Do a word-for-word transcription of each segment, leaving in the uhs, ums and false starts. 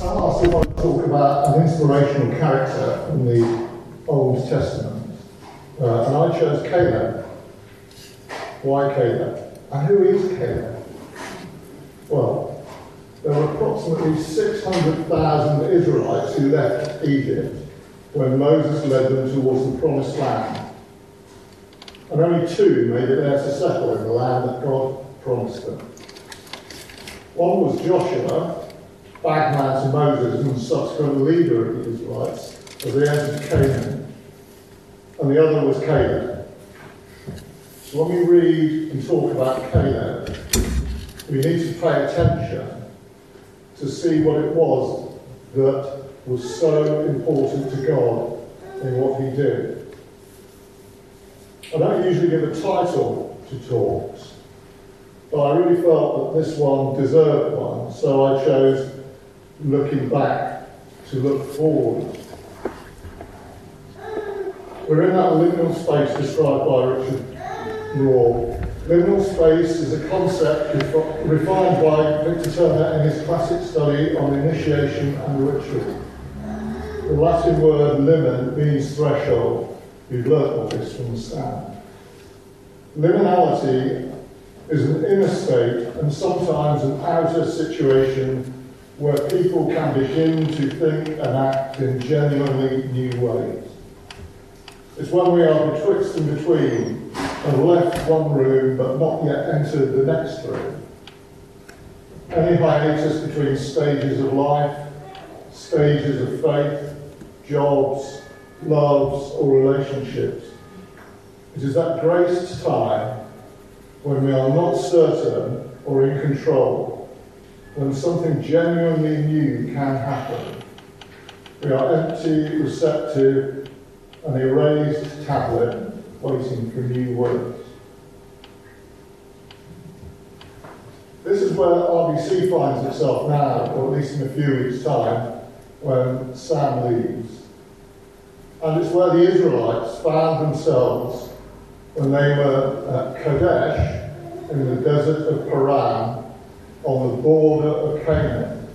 I asked if I could talk about an inspirational character from the Old Testament, uh, and I chose Caleb. Why Caleb? And who is Caleb? Well, there were approximately six hundred thousand Israelites who left Egypt when Moses led them towards the Promised Land. And only two made it there to settle in the land that God promised them. One was Joshua, bagman to Moses and subsequent leader of the Israelites as they entered Canaan. And the other was Caleb. So when we read and talk about Caleb, we need to pay attention to see what it was that was so important to God in what he did. I don't usually give a title to talks, but I really felt that this one deserved one, so I chose Looking Back to Look Forward. We're in that liminal space described by Richard Rohr. Liminal space is a concept refi- refined by Victor Turner in his classic study on initiation and ritual. The Latin word limen means threshold. We've learnt all this from the stand. Liminality is an inner state and sometimes an outer situation where people can begin to think and act in genuinely new ways. It's when we are betwixt and between and left one room but not yet entered the next room. Any hiatus between stages of life, stages of faith, jobs, loves or relationships. It is that graced time when we are not certain or in control, when something genuinely new can happen. We are empty, receptive, an erased tablet waiting for new words. This is where R B C finds itself now, or at least in a few weeks' time, when Sam leaves. And it's where the Israelites found themselves when they were at Kadesh in the desert of Paran on the border of Canaan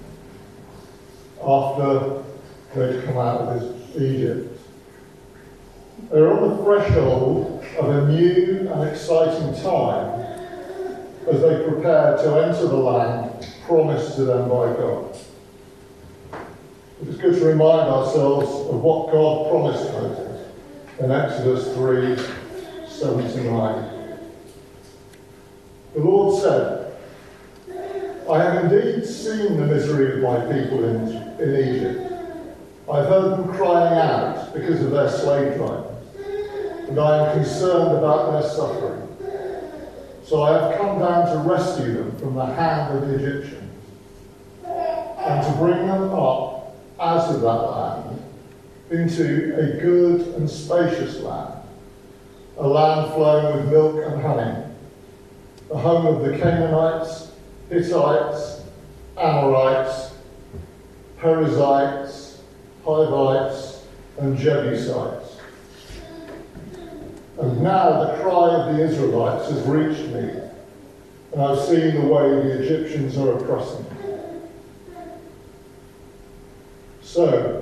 after they'd come out of Egypt. They were on the threshold of a new and exciting time as they prepared to enter the land promised to them by God. It's good to remind ourselves of what God promised Moses in Exodus three, seven to nine. The Lord said, I have indeed seen the misery of my people in, in Egypt. I've heard them crying out because of their slave drivers, and I am concerned about their suffering. So I have come down to rescue them from the hand of the Egyptians, and to bring them up out of that land into a good and spacious land, a land flowing with milk and honey, the home of the Canaanites, Hittites, Amorites, Perizzites, Hivites, and Jebusites. And now the cry of the Israelites has reached me, and I've seen the way the Egyptians are oppressing them. So,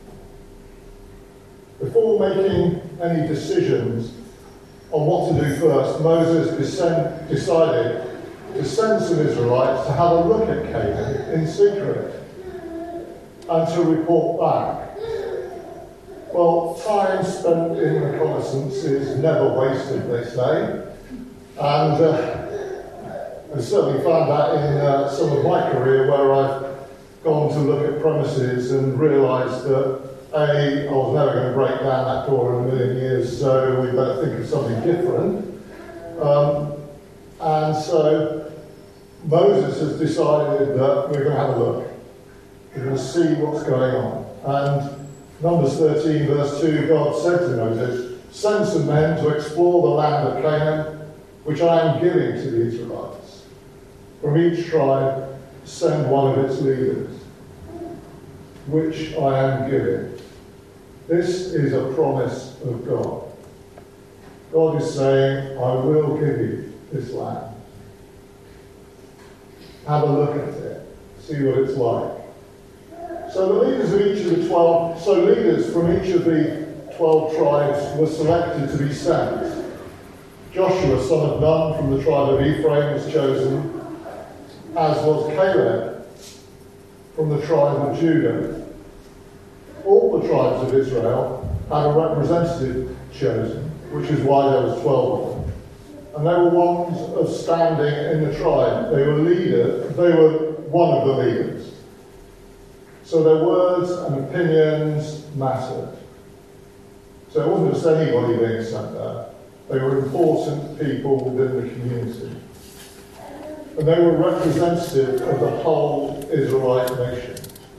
before making any decisions on what to do first, Moses descend, decided to send some Israelites to have a look at Canaan in secret and to report back. Well, time spent in reconnaissance is never wasted, they say, and uh, I certainly found that in uh, some of my career where I've gone to look at premises and realised that A, I was never going to break down that door in a million years, so we better think of something different. Um, and so Moses has decided that we're going to have a look. We're going to see what's going on. And Numbers thirteen, verse two, God said to Moses, send some men to explore the land of Canaan, which I am giving to the Israelites. From each tribe, send one of its leaders, which I am giving. This is a promise of God. God is saying, I will give you this land. Have a look at it. See what it's like. So the leaders of each of the twelve, so leaders from each of the twelve tribes were selected to be sent. Joshua, son of Nun, from the tribe of Ephraim, was chosen, as was Caleb from the tribe of Judah. All the tribes of Israel had a representative chosen, which is why there was twelve of them. And they were ones of standing in the tribe. They were leader, they were one of the leaders. So their words and opinions mattered. So it wasn't just anybody being sent there. They were important people within the community. And they were representative of the whole Israelite nation.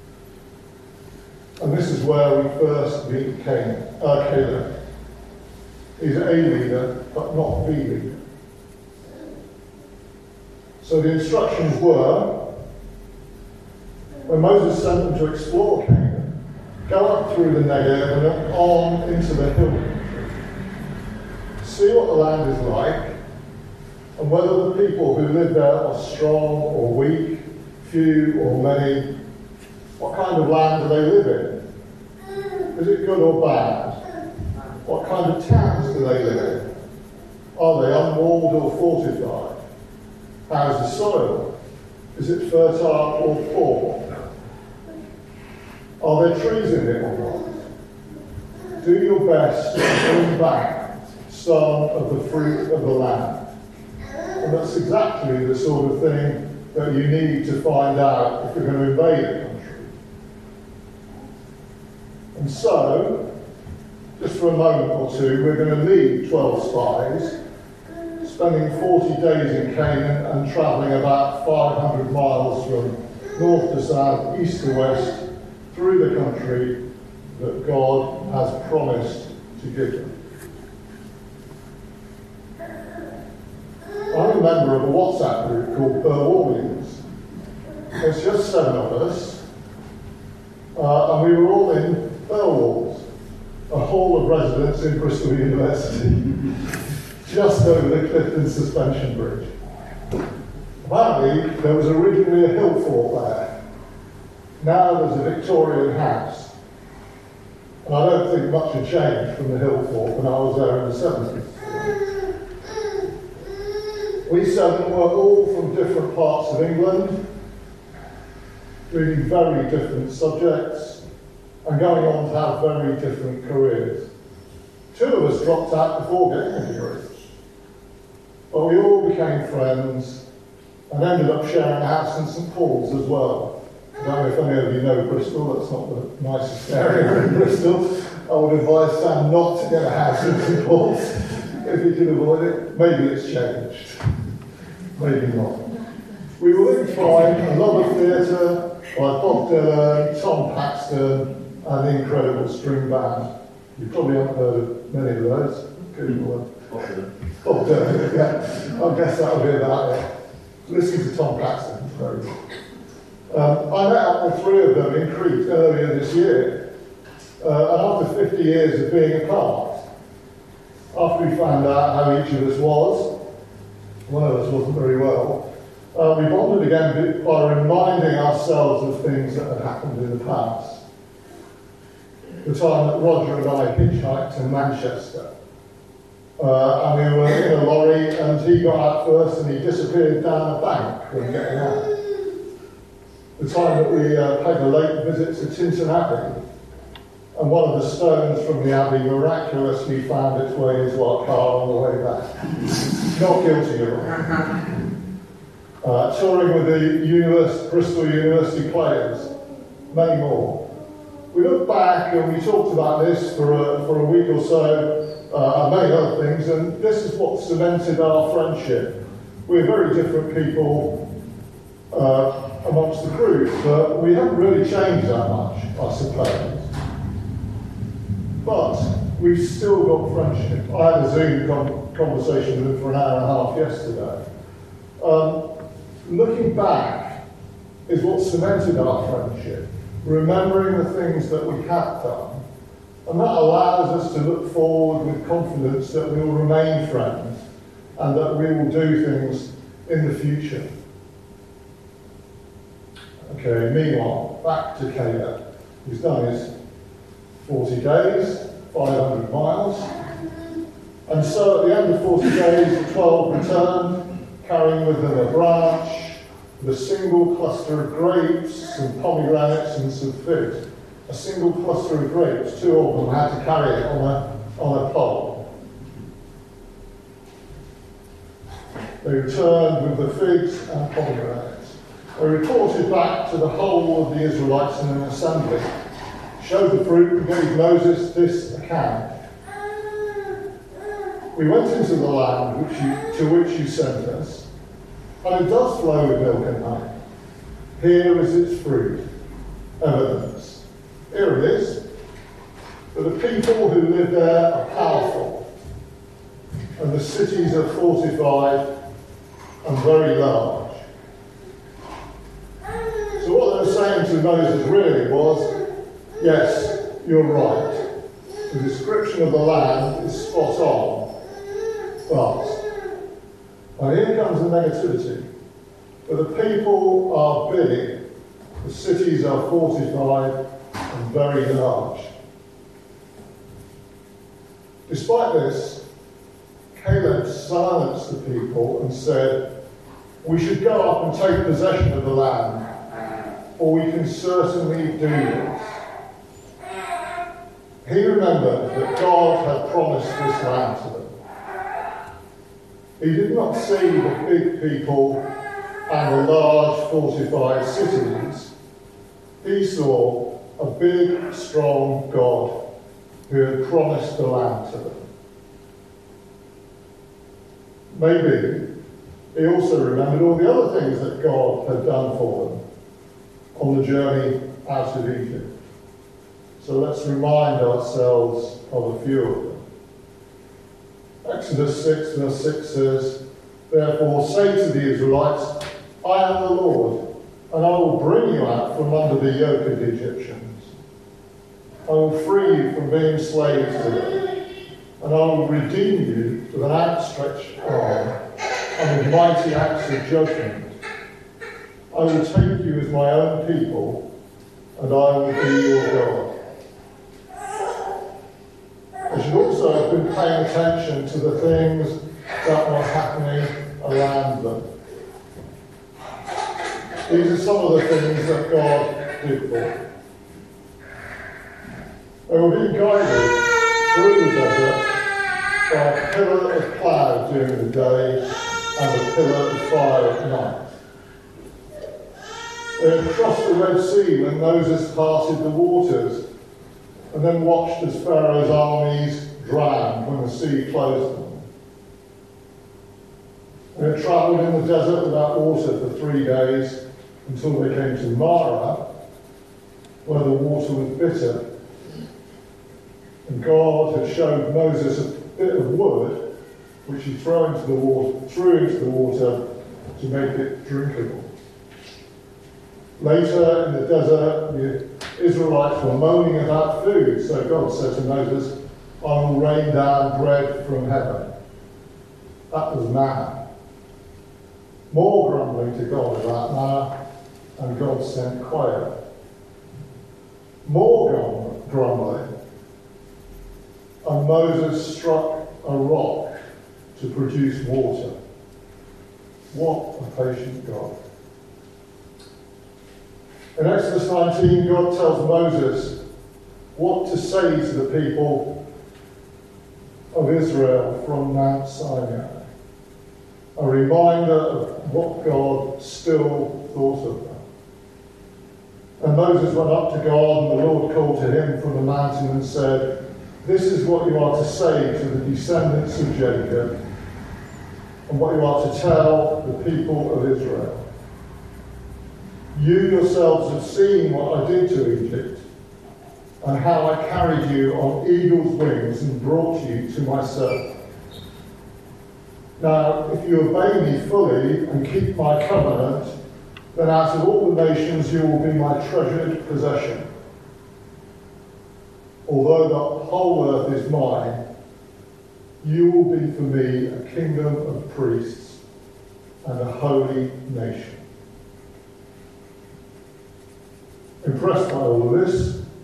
And this is where we first meet Cain, uh, Caleb. He's a leader, but not the leader. So the instructions were, when Moses sent them to explore Canaan, go up through the Negev and on into the hill country. See what the land is like, and whether the people who live there are strong or weak, few or many. What kind of land do they live in? Is it good or bad? What kind of towns do they live in? Are they unwalled or fortified? How's the soil? Is it fertile or poor? Are there trees in it or not? Do your best to bring back some of the fruit of the land. And that's exactly the sort of thing that you need to find out if you're going to invade a country. And so, just for a moment or two, we're going to leave twelve spies, spending forty days in Canaan and travelling about five hundred miles from north to south, east to west, through the country that God has promised to give them. I'm a member of a WhatsApp group called Burwallians. There's just seven of us, uh, and we were all in Burwalls, a hall of residence in Bristol University, just over the Clifton Suspension Bridge. Apparently, there was originally a hill fort there. Now there's a Victorian house. And I don't think much had changed from the hill fort when I was there in the seventies. We seven were all from different parts of England, reading very different subjects, and going on to have very different careers. Two of us dropped out before getting a degree. But we all became friends and ended up sharing a house in St Paul's as well. I don't know if any of you know Bristol, that's not the nicest area in Bristol. I would advise Sam not to get a house in St Paul's if you can avoid it. Maybe it's changed. Maybe not. We were in fine, a lot of theatre by Bob Dylan, Tom Paxton, and the incredible string band. You probably haven't heard of many of those. Google them. Bob Dylan, yeah. I guess that'll be about it. Listen to Tom Paxton, it's very good. Um, I met up with three of them in Crete earlier this year, uh, and after fifty years of being apart, after we found out how each of us was, one of us wasn't very well, uh, we bonded again by reminding ourselves of things that had happened in the past. The time that Roger and I hitchhiked to Manchester. Uh, and we were in a lorry, and he got out first and he disappeared down a bank when getting out. The time that we uh, paid a late visit to Tintern Abbey, and one of the stones from the Abbey miraculously found its way into our car on the way back. Not guilty of it. Uh, touring with the Univers- Bristol University players, many more. We looked back and we talked about this for a, for a week or so, uh, and many other things, and this is what cemented our friendship. We're very different people uh, amongst the group, but we haven't really changed that much, I suppose. But we've still got friendship. I had a Zoom com- conversation with him for an hour and a half yesterday. Um, looking back is what cemented our friendship, remembering the things that we have done. And that allows us to look forward with confidence that we will remain friends and that we will do things in the future. Okay, meanwhile, back to Caleb. He's done his forty days, five hundred miles. And so at the end of forty days, the twelve returned, carrying with them a branch, with a single cluster of grapes, some pomegranates and some figs. A single cluster of grapes, two of them had to carry it on a, on a pole. They returned with the figs and pomegranates. They reported back to the whole of the Israelites in an assembly, showed the fruit and gave Moses this account. We went into the land which you, to which you sent us, and it does flow with milk and honey. Here is its fruit, evidence. Here it is. But the people who live there are powerful, and the cities are fortified and very large. So what they were saying to Moses really was, yes, you're right. The description of the land is spot on. But, and here comes the negativity. But the people are big, the cities are fortified and very large. Despite this, Caleb silenced the people and said, we should go up and take possession of the land, for we can certainly do this. He remembered that God had promised this land to them. He did not see the big people and the large fortified cities. He saw a big, strong God who had promised the land to them. Maybe he also remembered all the other things that God had done for them on the journey out of Egypt. So let's remind ourselves of a few of them. Exodus six verse six says, therefore say to the Israelites, I am the Lord, and I will bring you out from under the yoke of the Egyptians. I will free you from being slaves to them, and I will redeem you with an outstretched arm and with mighty acts of judgment. I will take you as my own people, and I will be your God. I should also have been paying attention to the things that were happening around them. These are some of the things that God did for them. They were being guided through the desert by a pillar of cloud during the day and a pillar of fire at night. They had crossed the Red Sea when Moses parted the waters, and then watched as Pharaoh's armies drowned when the sea closed them. They had travelled in the desert without water for three days until they came to Marah, where the water was bitter. And God had showed Moses a bit of wood, which he threw into the water, threw into the water to make it drinkable. Later in the desert, the Israelites were moaning about food, so God said to Moses, I will rain down bread from heaven. That was manna. More grumbling to God about manna, and God sent quail. More grumbling, and Moses struck a rock to produce water. What a patient God. In Exodus nineteen, God tells Moses what to say to the people of Israel from Mount Sinai. A reminder of what God still thought of them. And Moses went up to God, and the Lord called to him from the mountain and said, this is what you are to say to the descendants of Jacob, and what you are to tell the people of Israel. You yourselves have seen what I did to Egypt, and how I carried you on eagle's wings and brought you to myself. Now, if you obey me fully and keep my covenant, then out of all the nations you will be my treasured possession. Although the whole earth is mine, you will be for me a kingdom of priests and a holy nation. Impressed by all of this,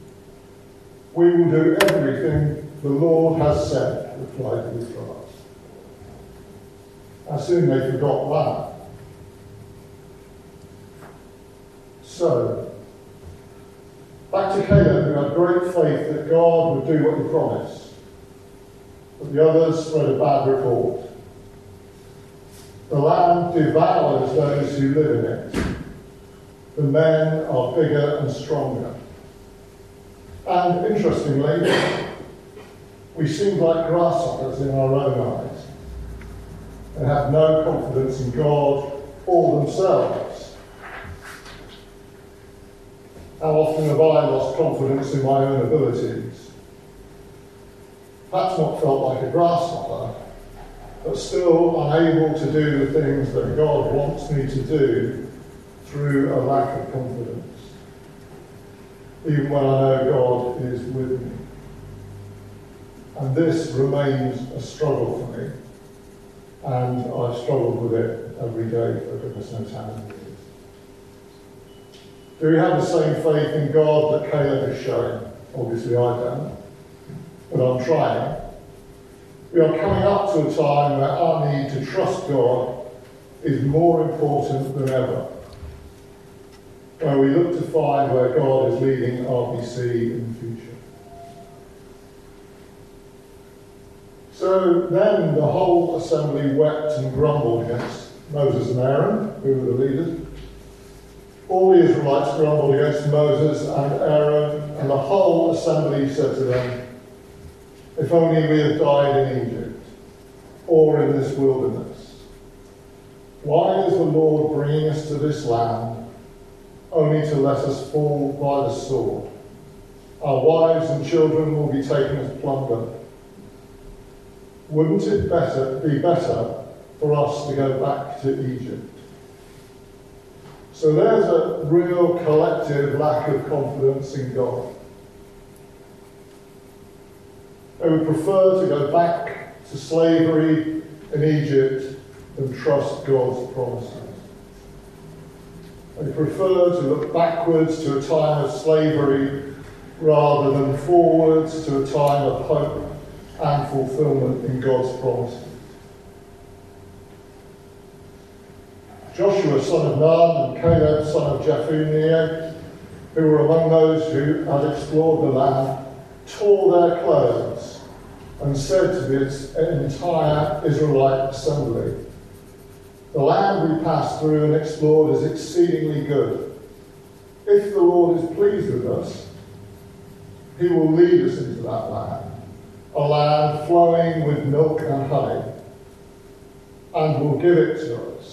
We will do everything the Lord has said, replied the Israelites. How soon they forgot that. So, back to Caleb, who had great faith that God would do what he promised. But the others spread a bad report. The land devours those who live in it. The men are bigger and stronger. And interestingly, we seem like grasshoppers in our own eyes and have no confidence in God or themselves. How often have I lost confidence in my own abilities? Perhaps not felt like a grasshopper, but still unable to do the things that God wants me to do through a lack of confidence, even when I know God is with me. And this remains a struggle for me, and I've struggled with it every day for goodness knows how many years. Do we have the same faith in God that Caleb is showing? Obviously I don't, but I'm trying. We are coming up to a time where our need to trust God is more important than ever, where we look to find where God is leading R B C in the future. So then the whole assembly wept and grumbled against Moses and Aaron, who were the leaders. All the Israelites grumbled against Moses and Aaron, and the whole assembly said to them, "If only we had died in Egypt, or in this wilderness. Why is the Lord bringing us to this land, only to let us fall by the sword? Our wives and children will be taken as plunder. Wouldn't it better be better for us to go back to Egypt?" So there's a real collective lack of confidence in God. They would prefer to go back to slavery in Egypt than trust God's promises. They prefer to look backwards to a time of slavery rather than forwards to a time of hope and fulfillment in God's promises. Joshua, son of Nun, and Caleb, son of Jephunneh, who were among those who had explored the land, tore their clothes and said to the entire Israelite assembly, "The land we passed through and explored is exceedingly good. If the Lord is pleased with us, he will lead us into that land, a land flowing with milk and honey, and will give it to us.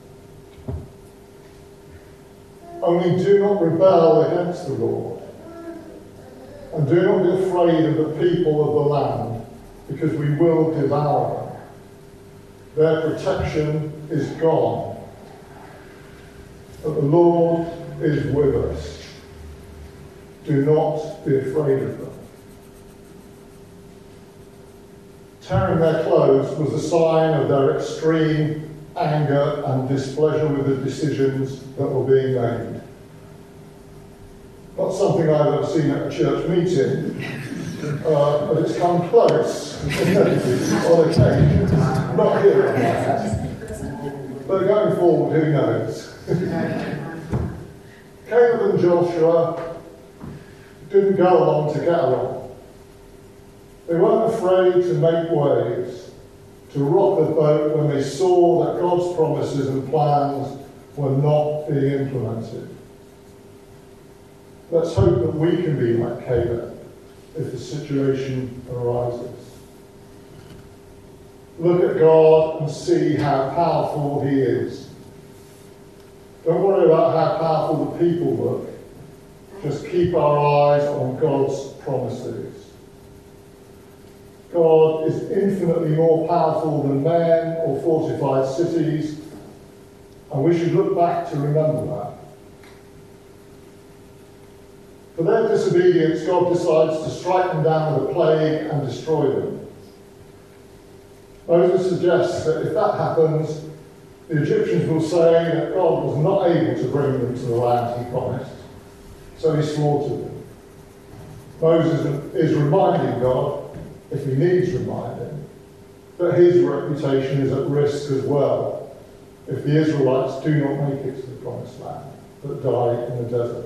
Only do not rebel against the Lord, and do not be afraid of the people of the land, because we will devour them. Their protection is gone, but the Lord is with us. Do not be afraid of them." Tearing their clothes was a sign of their extreme anger and displeasure with the decisions that were being made. Not something I've ever seen at a church meeting, uh, but it's come close on occasion. Not here, but going forward, who knows? Caleb and Joshua didn't go along to get along. They weren't afraid to make waves, to rock the boat when they saw that God's promises and plans were not being implemented. Let's hope that we can be like Caleb if the situation arises. Look at God and see how powerful he is. Don't worry about how powerful the people look. Just keep our eyes on God's promises. God is infinitely more powerful than men or fortified cities, and we should look back to remember that. For their disobedience, God decides to strike them down with a plague and destroy them. Moses suggests that if that happens, the Egyptians will say that God was not able to bring them to the land he promised, so he slaughtered them. Moses is reminding God, if he needs reminding, that his reputation is at risk as well if the Israelites do not make it to the promised land, but die in the desert.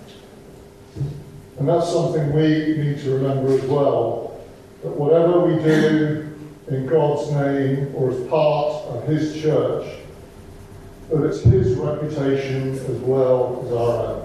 And that's something we need to remember as well, that whatever we do in God's name or as part of his church, that it's his reputation as well as our own.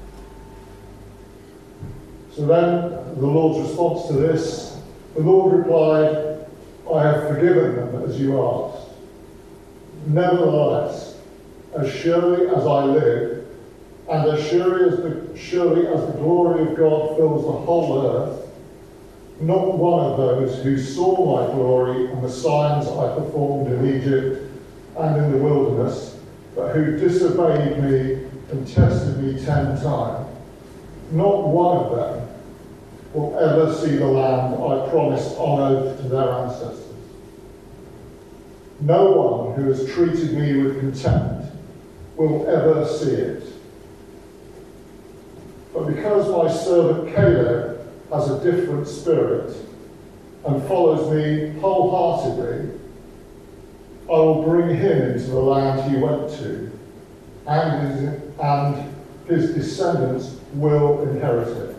So then, the Lord's response to this, the Lord replied, I have forgiven them as you asked. Nevertheless, as surely as I live, and as surely as the, surely as the glory of God fills the whole earth, not one of those who saw my glory and the signs I performed in Egypt and in the wilderness, but who disobeyed me and tested me ten times, not one of them will ever see the land I promised on oath to their ancestors. No one who has treated me with contempt will ever see it. But because my servant Caleb has a different spirit and follows me wholeheartedly, I will bring him into the land he went to, and his, and his descendants will inherit it.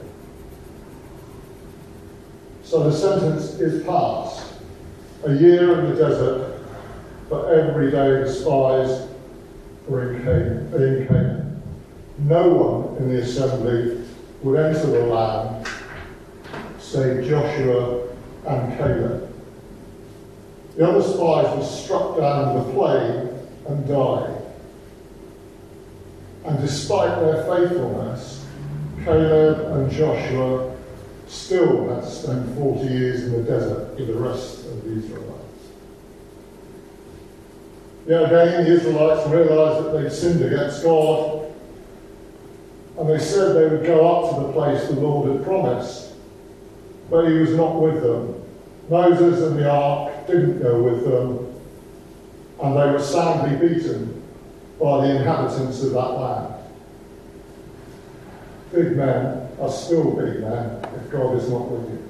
So the sentence is passed. A year in the desert, but every day the spies were in Canaan. In Canaan. No one in the assembly would enter the land save Joshua and Caleb. The other spies were struck down with a plague and died. And despite their faithfulness, Caleb and Joshua still had to spend forty years in the desert with the rest of the Israelites. Yet again, the Israelites realised that they'd sinned against God, and they said they would go up to the place the Lord had promised, but he was not with them. Moses and the ark didn't go with them, and they were soundly beaten by the inhabitants of that land. Big men are still big men if God is not with you.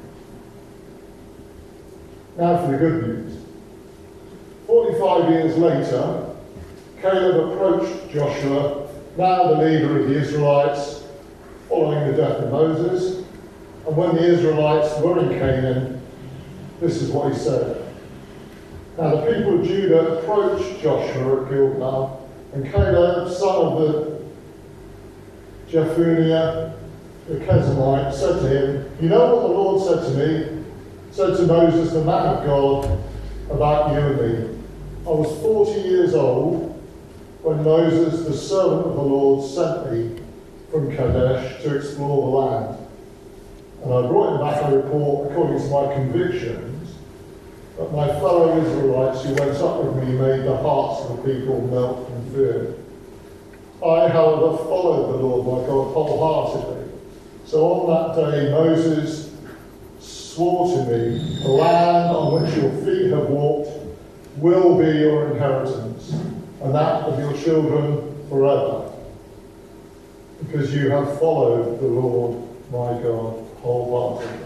Now for the good news. Forty-five years later, Caleb approached Joshua, now the leader of the Israelites, following the death of Moses. And when the Israelites were in Canaan, this is what he said. Now the people of Judah approached Joshua at Gilgal, and Caleb, son of the Jephunneh, the Kezemite, said to him, you know what the Lord said to me? Said to Moses, the man of God, about you and me. I was forty years old when Moses, the servant of the Lord, sent me from Kadesh to explore the land. And I brought him back a report according to my convictions, but my fellow Israelites who went up with me made the hearts of the people melt in fear. I, however, followed the Lord my God wholeheartedly. So on that day Moses swore to me, the land on which your feet have walked will be your inheritance, and that of your children forever, because you have followed the Lord my God wholeheartedly.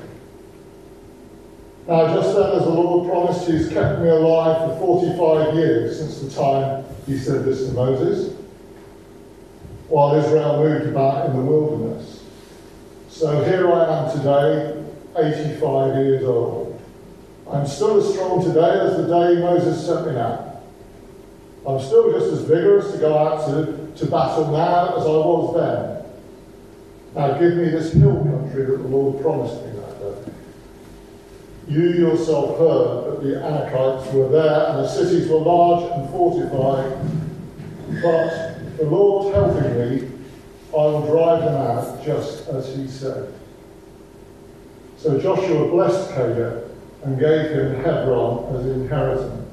Now, just then, as the Lord promised, he's kept me alive for forty-five years since the time he said this to Moses, while Israel moved about in the wilderness. So here I am today, eighty-five years old. I'm still as strong today as the day Moses sent me out. I'm still just as vigorous to go out to, to battle now as I was then. Now give me this hill country that the Lord promised me that day. You yourself heard that the Anakites were there and the cities were large and fortified, but the Lord helping me, I will drive them out just as he said. So Joshua blessed Caleb and gave him Hebron as inheritance.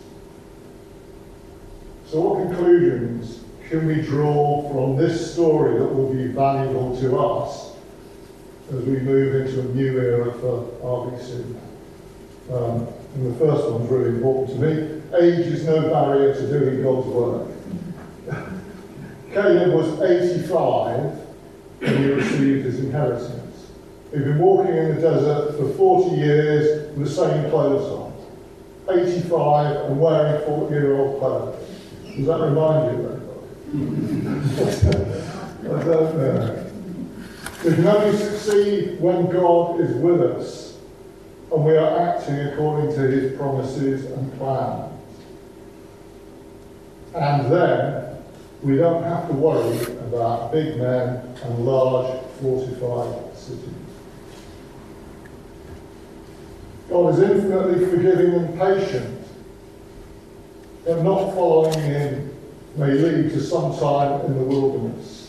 So what conclusions can we draw from this story that will be valuable to us as we move into a new era for R B C? Um, and the first one's really important to me. Age is no barrier to doing God's work. Caleb was eighty-five when he received his inheritance. He'd been walking in the desert for forty years with the same clothes on, eighty-five and wearing forty-year-old clothes. Does that remind you of anybody? I don't know. We can only succeed when God is with us and we are acting according to his promises and plans. And then we don't have to worry about big men and large fortified cities. God is infinitely forgiving and patient, but not following him may lead to some time in the wilderness.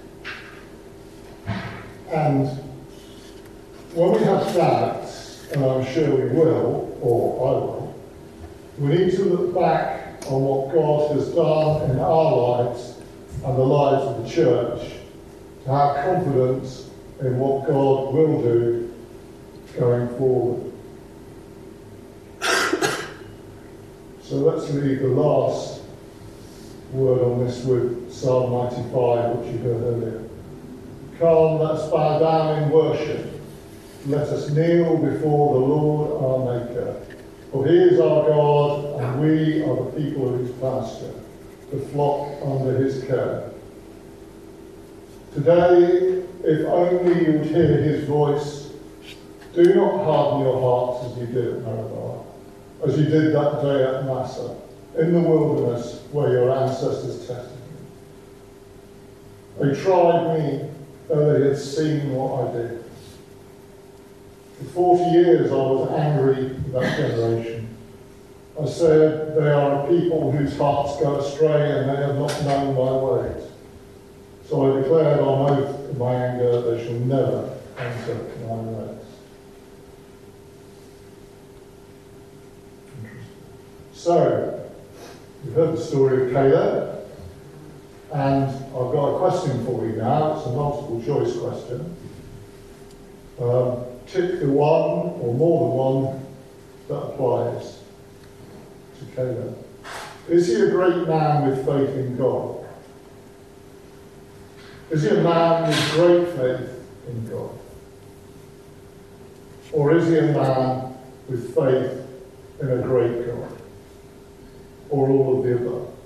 And when we have doubts, and I'm sure we will, or I will, we need to look back on what God has done in our lives and the lives of the church to have confidence in what God will do going forward. So let's leave the last word on this with Psalm ninety-five, which you heard earlier. Come, let us bow down in worship. Let us kneel before the Lord our Maker. For he is our God, and we are the people of his pasture, the flock under his care. Today, if only you would hear his voice, do not harden your hearts as you did at Meribah, as you did that day at Massah, in the wilderness where your ancestors tested me. They tried me, though they had seen what I did. For forty years I was angry with that generation. I said, they are a people whose hearts go astray and they have not known my ways. So I declared on oath in my anger, they shall never enter my rest. So, you've heard the story of Caleb, and I've got a question for you now. It's a multiple choice question. Um, tick the one or more than one that applies to Caleb. Is he a great man with faith in God? Is he a man with great faith in God? Or is he a man with faith in a great God? Or all of the above?